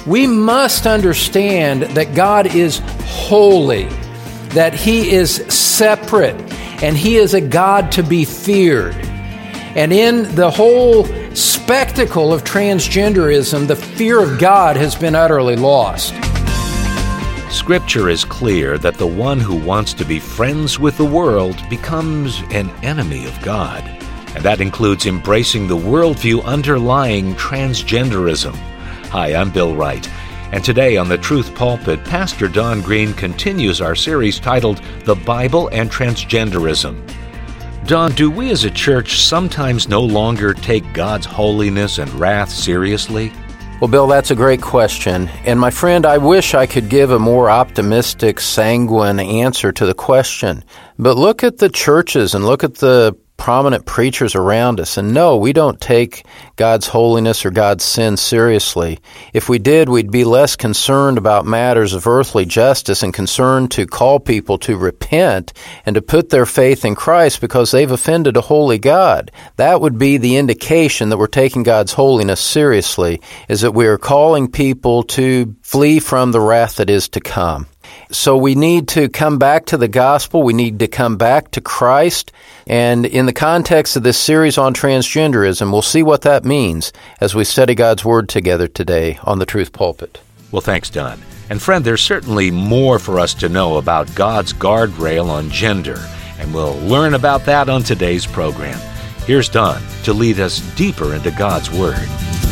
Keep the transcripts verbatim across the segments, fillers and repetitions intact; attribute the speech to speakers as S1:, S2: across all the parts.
S1: we must understand that God is holy, that He is separate, and He is a God to be feared. And in the whole spectacle of transgenderism, the fear of God has been utterly lost.
S2: Scripture is clear that the one who wants to be friends with the world becomes an enemy of God. And that includes embracing the worldview underlying transgenderism. Hi, I'm Bill Wright. And today on the Truth Pulpit, Pastor Don Green continues our series titled The Bible and Transgenderism. Don, do we as a church sometimes no longer take God's holiness and wrath seriously?
S1: Well, Bill, that's a great question. And my friend, I wish I could give a more optimistic, sanguine answer to the question. But look at the churches and look at the prominent preachers around us. And no, we don't take God's holiness or God's sin seriously. If we did, we'd be less concerned about matters of earthly justice and concerned to call people to repent and to put their faith in Christ because they've offended a holy God. That would be the indication that we're taking God's holiness seriously, is that we are calling people to flee from the wrath that is to come. So we need to come back to the gospel. We need to come back to Christ. And in the context of this series on transgenderism, we'll see what that means as we study God's Word together today on the Truth Pulpit.
S2: Well, thanks, Don. And friend, there's certainly more for us to know about God's guardrail on gender, and we'll learn about that on today's program. Here's Don to lead us deeper into God's Word.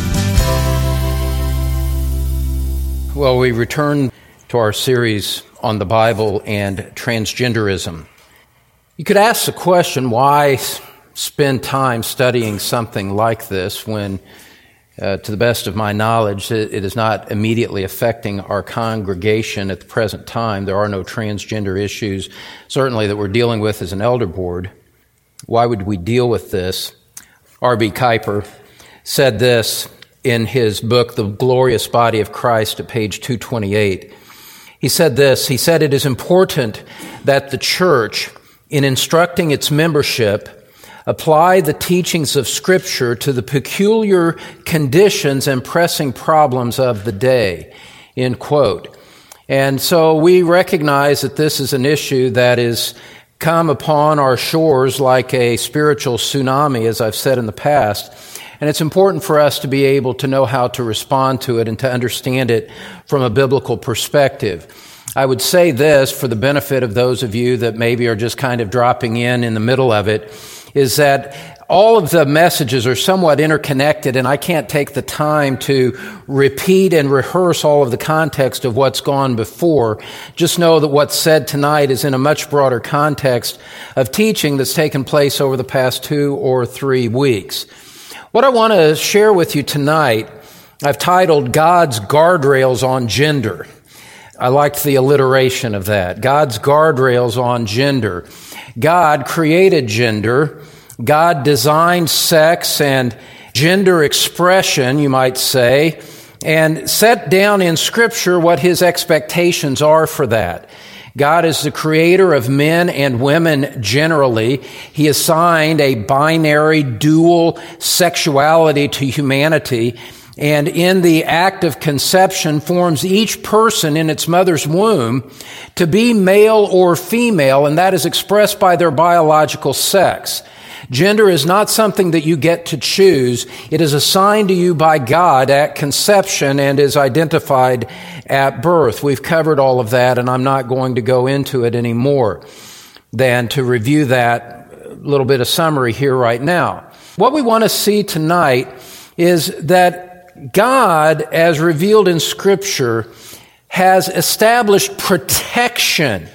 S1: Well, we return to our series on the Bible and transgenderism. You could ask the question, why spend time studying something like this when, uh, to the best of my knowledge, it, it is not immediately affecting our congregation at the present time. There are no transgender issues, certainly, that we're dealing with as an elder board. Why would we deal with this? R B Kuiper said this in his book, The Glorious Body of Christ, at page two twenty-eight. He said this, he said, "It is important that the church, in instructing its membership, apply the teachings of Scripture to the peculiar conditions and pressing problems of the day," end quote. And so we recognize that this is an issue that is come upon our shores like a spiritual tsunami, as I've said in the past. And it's important for us to be able to know how to respond to it and to understand it from a biblical perspective. I would say this for the benefit of those of you that maybe are just kind of dropping in in the middle of it, is that all of the messages are somewhat interconnected, and I can't take the time to repeat and rehearse all of the context of what's gone before. Just know that what's said tonight is in a much broader context of teaching that's taken place over the past two or three weeks. What I want to share with you tonight, I've titled God's Guardrails on Gender. I liked the alliteration of that. God's guardrails on gender. God created gender. God designed sex and gender expression, you might say, and set down in Scripture what His expectations are for that. God is the creator of men and women generally. He assigned a binary, dual sexuality to humanity, and in the act of conception forms each person in its mother's womb to be male or female, and that is expressed by their biological sex. Gender is not something that you get to choose. It is assigned to you by God at conception and is identified at birth. We've covered all of that, and I'm not going to go into it any more than to review that little bit of summary here right now. What we want to see tonight is that God, as revealed in Scripture, has established protection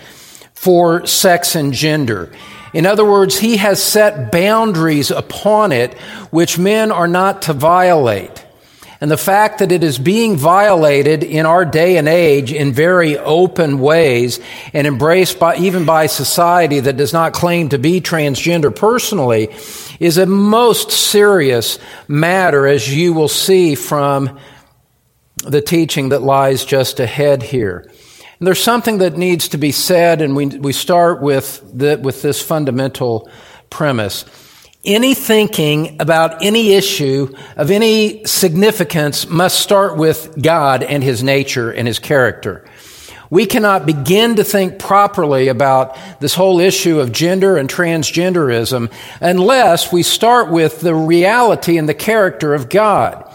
S1: for sex and gender. In other words, He has set boundaries upon it which men are not to violate. And the fact that it is being violated in our day and age in very open ways and embraced by even by society that does not claim to be transgender personally is a most serious matter, as you will see from the teaching that lies just ahead here. And there's something that needs to be said, and we we start with the, with this fundamental premise. any thinking about any issue of any significance must start with God and His nature and His character. We cannot begin to think properly about this whole issue of gender and transgenderism unless we start with the reality and the character of God.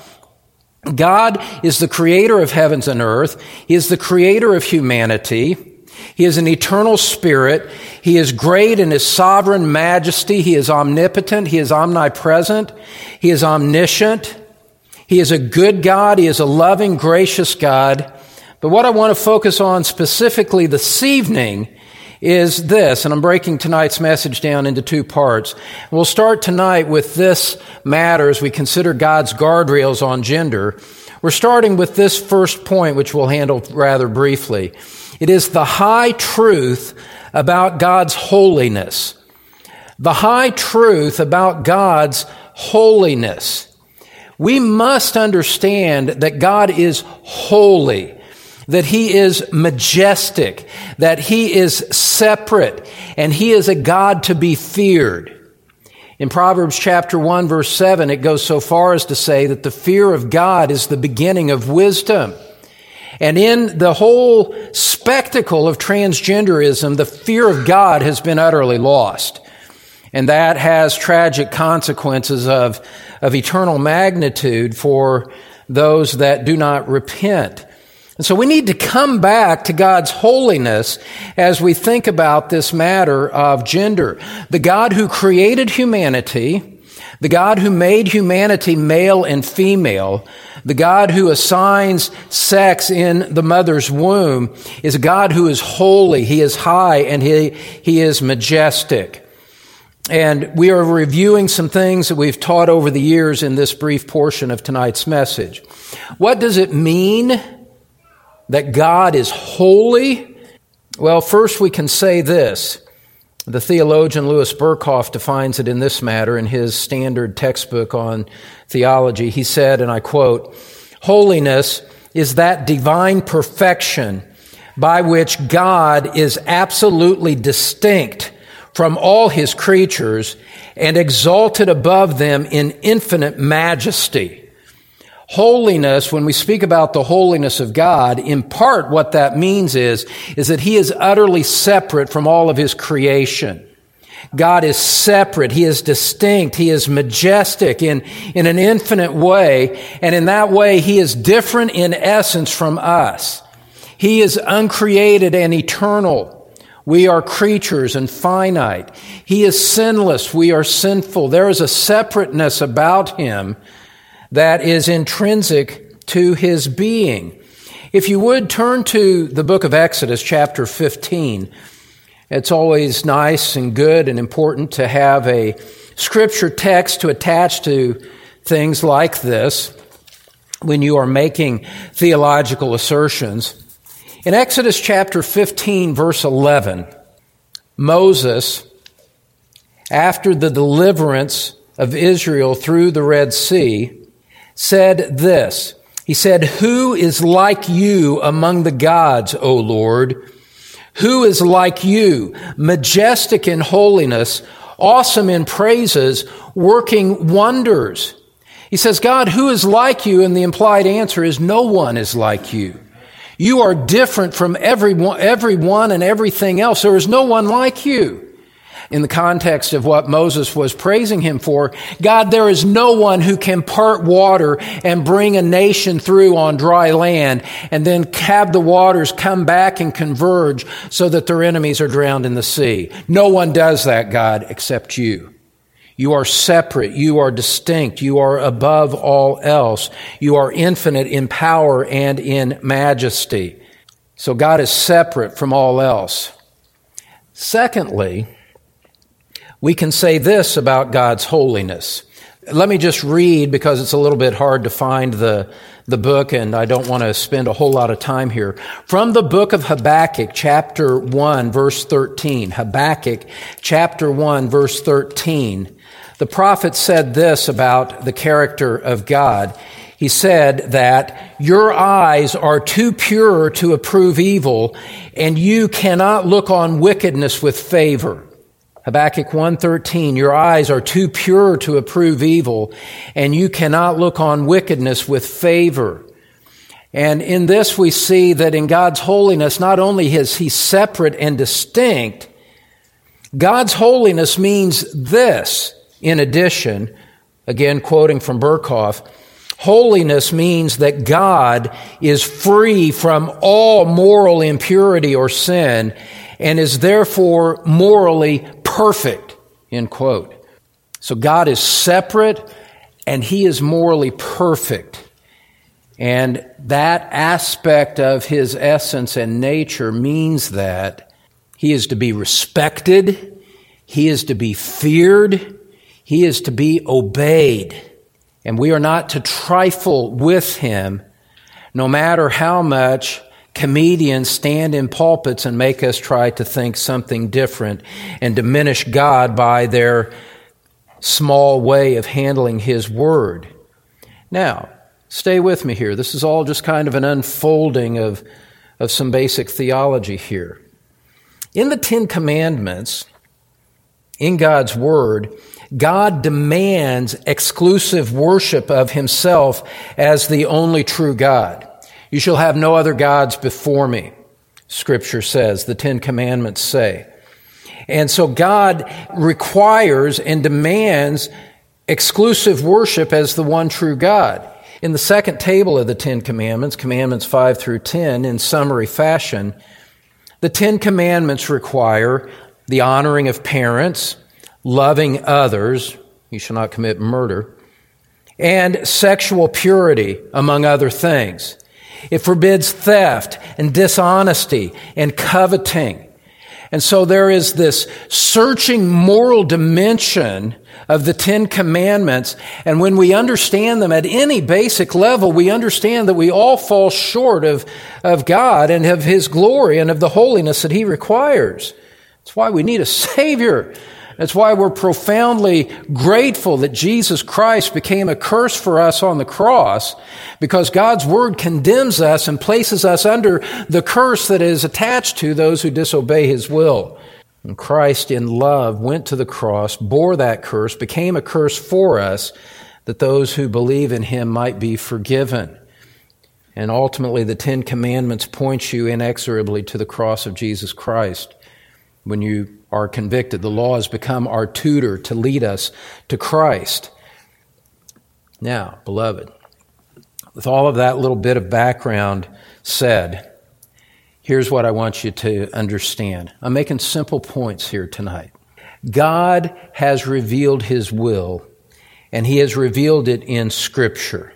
S1: God is the creator of heavens and earth. He is the creator of humanity. He is an eternal spirit. He is great in His sovereign majesty. He is omnipotent. He is omnipresent. He is omniscient. He is a good God. He is a loving, gracious God. But what I want to focus on specifically this evening is this, and I'm breaking tonight's message down into two parts. We'll start tonight with this matter as we consider God's guardrails on gender. We're starting with this first point, which we'll handle rather briefly. It is the high truth about God's holiness. The high truth about God's holiness. We must understand that God is holy, that He is majestic, that He is separate, and He is a God to be feared. In Proverbs chapter one, verse seven, it goes so far as to say that the fear of God is the beginning of wisdom. And in the whole spectacle of transgenderism, the fear of God has been utterly lost. And that has tragic consequences of, of eternal magnitude for those that do not repent. And so we need to come back to God's holiness as we think about this matter of gender. The God who created humanity, the God who made humanity male and female, the God who assigns sex in the mother's womb is a God who is holy, He is high, and He, he is majestic. And we are reviewing some things that we've taught over the years in this brief portion of tonight's message. What does it mean that God is holy? Well, first we can say this. The theologian Louis Berkhoff defines it in this matter in his standard textbook on theology. He said, and I quote, "Holiness is that divine perfection by which God is absolutely distinct from all His creatures and exalted above them in infinite majesty." Holiness, when we speak about the holiness of God, in part what that means is, is that He is utterly separate from all of His creation. God is separate. He is distinct. He is majestic in, in an infinite way. And in that way, He is different in essence from us. He is uncreated and eternal. We are creatures and finite. He is sinless. We are sinful. There is a separateness about Him that is intrinsic to His being. If you would turn to the book of Exodus, chapter fifteen. It's always nice and good and important to have a scripture text to attach to things like this when you are making theological assertions. In Exodus chapter fifteen, verse eleven, Moses, after the deliverance of Israel through the Red Sea, said this. He said, "Who is like you among the gods, O Lord? Who is like you, majestic in holiness, awesome in praises, working wonders?" He says, God, who is like you? And the implied answer is no one is like you. You are different from everyone, everyone and everything else. There is no one like you. In the context of what Moses was praising Him for, God, there is no one who can part water and bring a nation through on dry land and then have the waters come back and converge so that their enemies are drowned in the sea. No one does that, God, except you. You are separate. You are distinct. You are above all else. You are infinite in power and in majesty. So God is separate from all else. Secondly, we can say this about God's holiness. Let me just read, because it's a little bit hard to find the, the book, and I don't want to spend a whole lot of time here. From the book of Habakkuk, chapter one, verse thirteen. Habakkuk, chapter one, verse thirteen. The prophet said this about the character of God. He said that your eyes are too pure to approve evil, and you cannot look on wickedness with favor. Habakkuk one thirteen, your eyes are too pure to approve evil, and you cannot look on wickedness with favor. And in this we see that in God's holiness, not only is He separate and distinct, God's holiness means this, in addition, again quoting from Berkhoff, holiness means that God is free from all moral impurity or sin and is therefore morally perfect, end quote. So God is separate and He is morally perfect. And that aspect of His essence and nature means that He is to be respected, He is to be feared, He is to be obeyed. And we are not to trifle with Him, no matter how much comedians stand in pulpits and make us try to think something different and diminish God by their small way of handling His Word. Now, stay with me here. This is all just kind of an unfolding of, of some basic theology here. In the Ten Commandments, in God's Word, God demands exclusive worship of Himself as the only true God. You shall have no other gods before me, Scripture says, the Ten Commandments say. And so God requires and demands exclusive worship as the one true God. In the second table of the Ten Commandments, Commandments five through ten, in summary fashion, the Ten Commandments require the honoring of parents, loving others, you shall not commit murder, and sexual purity, among other things. It forbids theft and dishonesty and coveting. And so there is this searching moral dimension of the Ten Commandments, and when we understand them at any basic level, we understand that we all fall short of, of God and of His glory and of the holiness that He requires. That's why we need a Savior. That's why we're profoundly grateful that Jesus Christ became a curse for us on the cross, because God's Word condemns us and places us under the curse that is attached to those who disobey His will. And Christ in love went to the cross, bore that curse, became a curse for us, that those who believe in Him might be forgiven. And ultimately, the Ten Commandments point you inexorably to the cross of Jesus Christ. When you are convicted, the law has become our tutor to lead us to Christ. Now, beloved, with all of that little bit of background said, here's what I want you to understand. I'm making simple points here tonight. God has revealed His will, and He has revealed it in Scripture.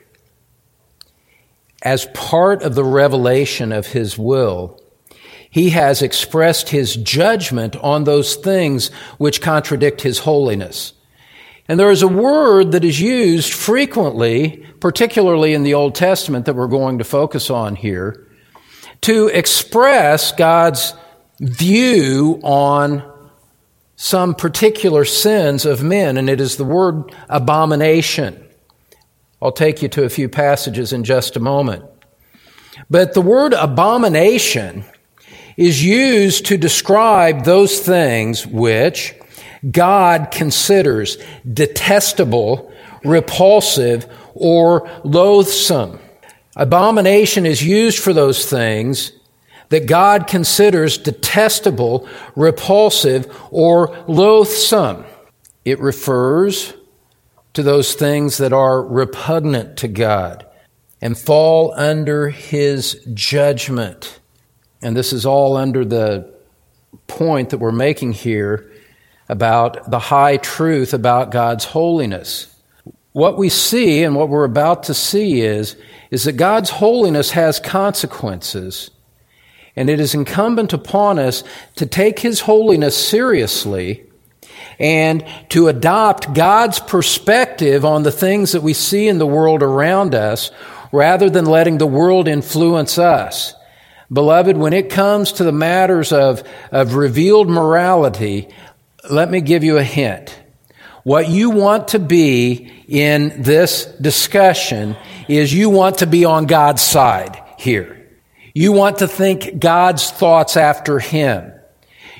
S1: As part of the revelation of His will, He has expressed His judgment on those things which contradict His holiness. And there is a word that is used frequently, particularly in the Old Testament that we're going to focus on here, to express God's view on some particular sins of men, and it is the word abomination. I'll take you to a few passages in just a moment. But the word abomination is used to describe those things which God considers detestable, repulsive, or loathsome. Abomination is used for those things that God considers detestable, repulsive, or loathsome. It refers to those things that are repugnant to God and fall under His judgment. And this is all under the point that we're making here about the high truth about God's holiness. What we see and what we're about to see is, is that God's holiness has consequences, and it is incumbent upon us to take His holiness seriously and to adopt God's perspective on the things that we see in the world around us rather than letting the world influence us. Beloved, when it comes to the matters of, of revealed morality, let me give you a hint. What you want to be in this discussion is you want to be on God's side here. You want to think God's thoughts after Him.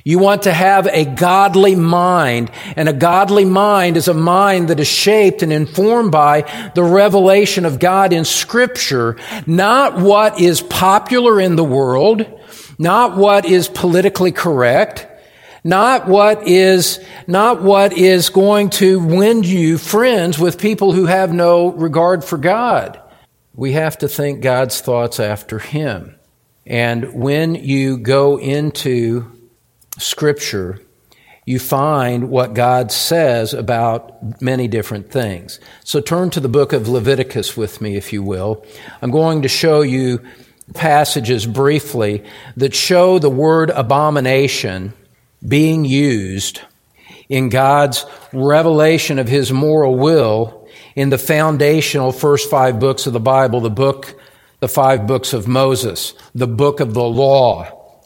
S1: You want to have a godly mind, and a godly mind is a mind that is shaped and informed by the revelation of God in Scripture, not what is popular in the world, not what is politically correct, not what is, not what is going to win you friends with people who have no regard for God. We have to think God's thoughts after Him. And when you go into Scripture, you find what God says about many different things. So turn to the book of Leviticus with me, if you will. I'm going to show you passages briefly that show the word abomination being used in God's revelation of His moral will in the foundational first five books of the Bible, the book, the five books of Moses, the book of the law,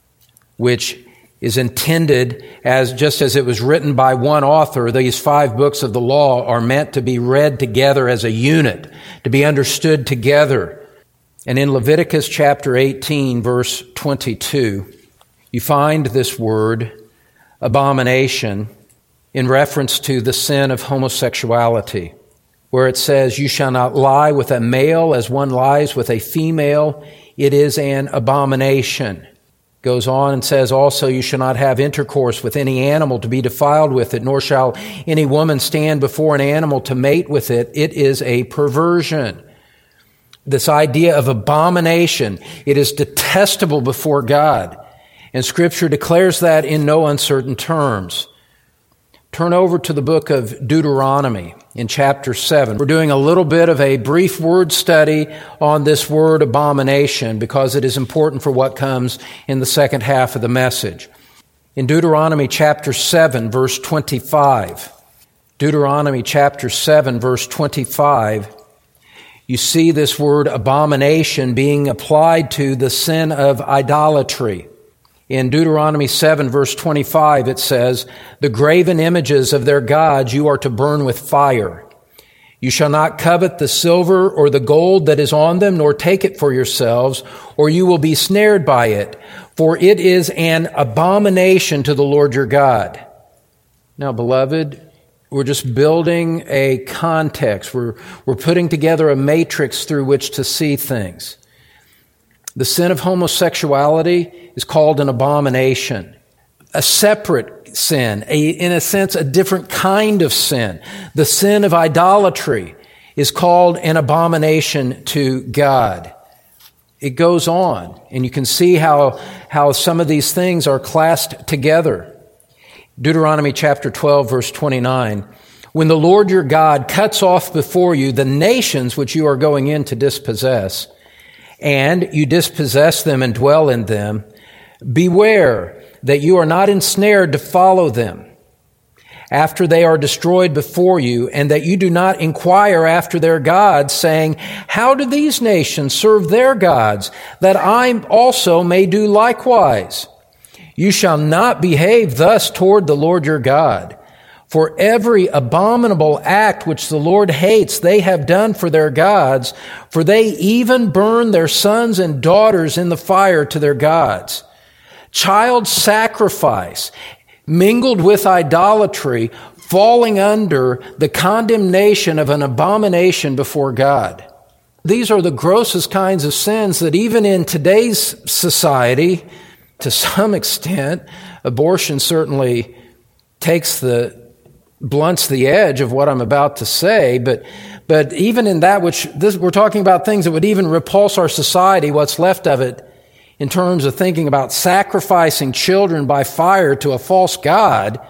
S1: which is intended as, just as it was written by one author, these five books of the law are meant to be read together as a unit, to be understood together. And in Leviticus chapter eighteen, verse twenty-two, you find this word, abomination, in reference to the sin of homosexuality, where it says, "You shall not lie with a male as one lies with a female. It is an abomination." Goes on and says also, "You shall not have intercourse with any animal to be defiled with it, nor shall any woman stand before an animal to mate with it. It is a perversion." This idea of abomination, it is detestable before God. And Scripture declares that in no uncertain terms. Turn over to the book of Deuteronomy in chapter seven. We're doing a little bit of a brief word study on this word abomination because it is important for what comes in the second half of the message. In Deuteronomy chapter seven, verse twenty-five, Deuteronomy chapter seven, verse twenty-five, you see this word abomination being applied to the sin of idolatry. In Deuteronomy seven, verse twenty-five, it says, "The graven images of their gods you are to burn with fire. You shall not covet the silver or the gold that is on them, nor take it for yourselves, or you will be snared by it, for it is an abomination to the Lord your God." Now, beloved, we're just building a context. We're, we're putting together a matrix through which to see things. The sin of homosexuality is called an abomination, a separate sin, a, in a sense, a different kind of sin. The sin of idolatry is called an abomination to God. It goes on, and you can see how, how some of these things are classed together. Deuteronomy chapter twelve, verse twenty-nine, "When the Lord your God cuts off before you the nations which you are going in to dispossess, and you dispossess them and dwell in them, beware that you are not ensnared to follow them after they are destroyed before you, and that you do not inquire after their gods, saying, 'How do these nations serve their gods, that I also may do likewise?' You shall not behave thus toward the Lord your God. For every abominable act which the Lord hates, they have done for their gods, for they even burn their sons and daughters in the fire to their gods. Child sacrifice, mingled with idolatry, falling under the condemnation of an abomination before God." These are the grossest kinds of sins that even in today's society, to some extent, abortion certainly takes the blunts the edge of what I'm about to say, but but even in that which this, we're talking about things that would even repulse our society, what's left of it, in terms of thinking about sacrificing children by fire to a false god.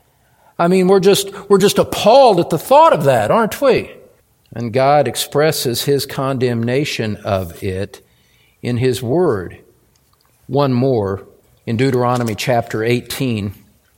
S1: I mean, we're just we're just appalled at the thought of that, aren't we? And God expresses His condemnation of it in His Word. One more in Deuteronomy chapter eighteen.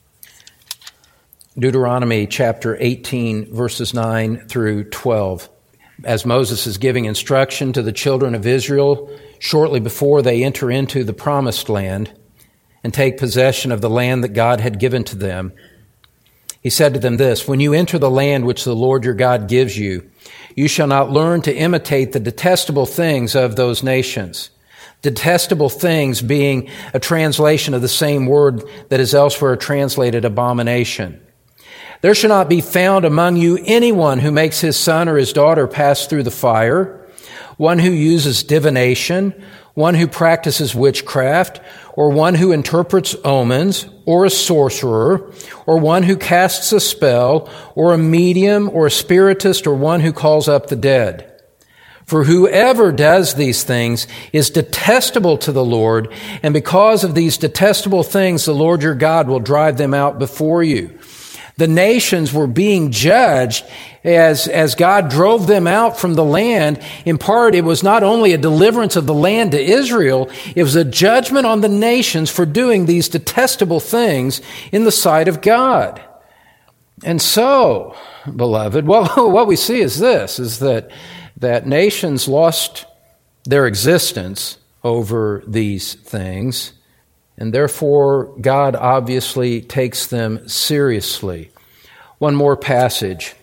S1: Deuteronomy chapter eighteen, verses nine through twelve. As Moses is giving instruction to the children of Israel shortly before they enter into the promised land and take possession of the land that God had given to them, he said to them this, "When you enter the land which the Lord your God gives you, you shall not learn to imitate the detestable things of those nations, Detestable things being a translation of the same word that is elsewhere translated abomination. There shall not be found among you anyone who makes his son or his daughter pass through the fire, one who uses divination, one who practices witchcraft, or one who interprets omens, or a sorcerer, or one who casts a spell, or a medium, or a spiritist, or one who calls up the dead. For whoever does these things is detestable to the Lord, and because of these detestable things, the Lord your God will drive them out before you. The nations were being judged as, as God drove them out from the land. In part, it was not only a deliverance of the land to Israel, it was a judgment on the nations for doing these detestable things in the sight of God. And so, beloved, what, what we see is this, is that, that nations lost their existence over these things. And therefore, God obviously takes them seriously. One more passage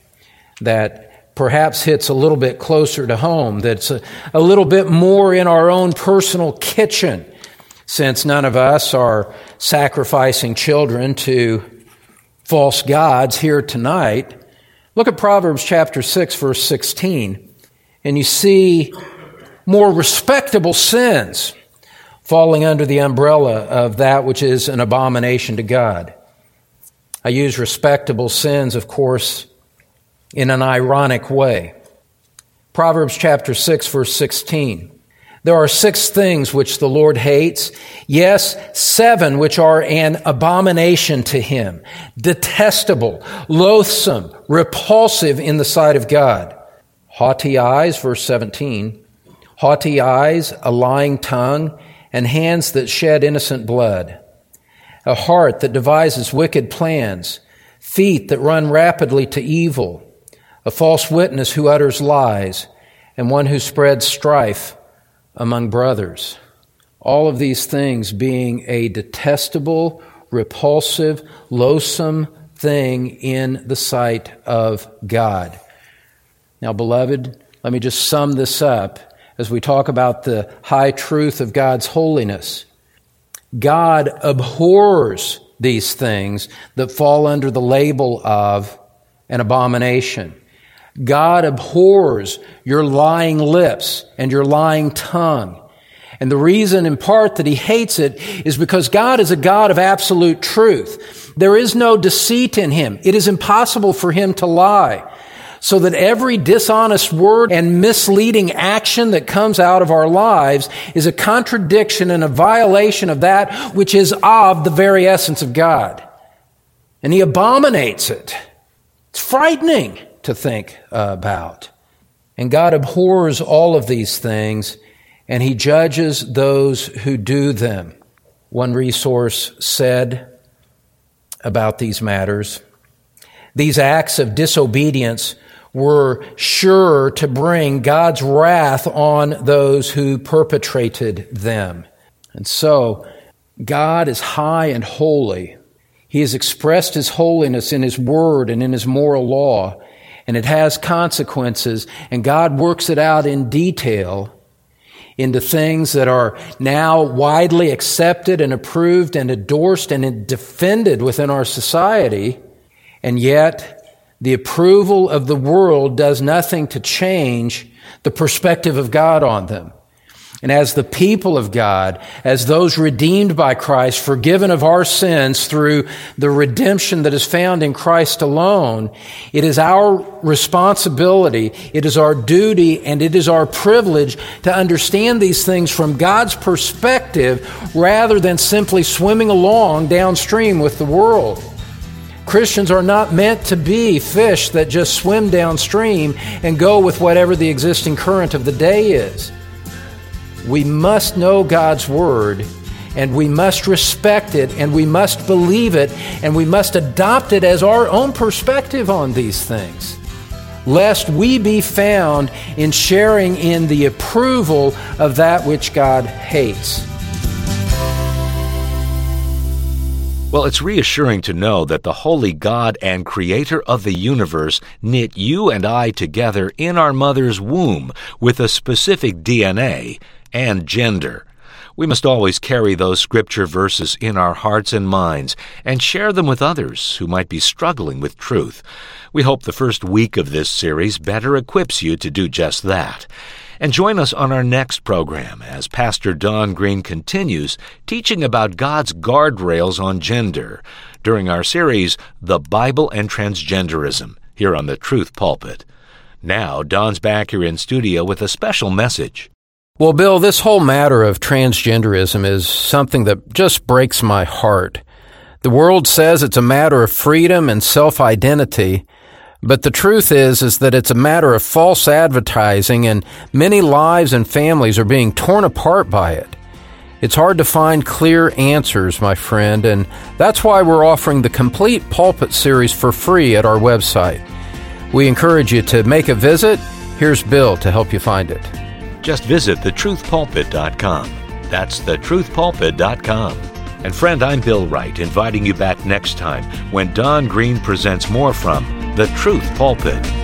S1: that perhaps hits a little bit closer to home, that's a, a little bit more in our own personal kitchen, since none of us are sacrificing children to false gods here tonight. Look at Proverbs chapter six, verse sixteen, and you see more respectable sins falling under the umbrella of that which is an abomination to God. I use respectable sins, of course, in an ironic way. Proverbs chapter six, verse sixteen. There are six things which the Lord hates, yes, seven which are an abomination to him, detestable, loathsome, repulsive in the sight of God. Haughty eyes, verse seventeen. Haughty eyes, a lying tongue, and hands that shed innocent blood, a heart that devises wicked plans, feet that run rapidly to evil, a false witness who utters lies, and one who spreads strife among brothers. All of these things being a detestable, repulsive, loathsome thing in the sight of God. Now, beloved, let me just sum this up as we talk about the high truth of God's holiness. God abhors these things that fall under the label of an abomination. God abhors your lying lips and your lying tongue. And the reason in part that he hates it is because God is a God of absolute truth. There is no deceit in him. It is impossible for him to lie. So that every dishonest word and misleading action that comes out of our lives is a contradiction and a violation of that which is of the very essence of God. And he abominates it. It's frightening to think about. And God abhors all of these things, and he judges those who do them. One resource said about these matters, these acts of disobedience were sure to bring God's wrath on those who perpetrated them. And so, God is high and holy. He has expressed his holiness in his word and in his moral law, and it has consequences, and God works it out in detail into things that are now widely accepted and approved and endorsed and defended within our society, and yet the approval of the world does nothing to change the perspective of God on them. And as the people of God, as those redeemed by Christ, forgiven of our sins through the redemption that is found in Christ alone, it is our responsibility, it is our duty, and it is our privilege to understand these things from God's perspective rather than simply swimming along downstream with the world. Christians are not meant to be fish that just swim downstream and go with whatever the existing current of the day is. We must know God's Word, and we must respect it, and we must believe it, and we must adopt it as our own perspective on these things, lest we be found in sharing in the approval of that which God hates.
S2: Well, it's reassuring to know that the holy God and creator of the universe knit you and I together in our mother's womb with a specific D N A and gender. We must always carry those Scripture verses in our hearts and minds and share them with others who might be struggling with truth. We hope the first week of this series better equips you to do just that. And join us on our next program as Pastor Don Green continues teaching about God's guardrails on gender during our series, The Bible and Transgenderism, here on the Truth Pulpit. Now, Don's back here in studio with a special message.
S1: Well, Bill, this whole matter of transgenderism is something that just breaks my heart. The world says it's a matter of freedom and self-identity, but the truth is, is that it's a matter of false advertising, and many lives and families are being torn apart by it. It's hard to find clear answers, my friend, and that's why we're offering the Complete Pulpit series for free at our website. We encourage you to make a visit. Here's Bill to help you find it.
S2: Just visit the truth pulpit dot com. That's the truth pulpit dot com. And friend, I'm Bill Wright, inviting you back next time when Don Green presents more from The Truth Pulpit.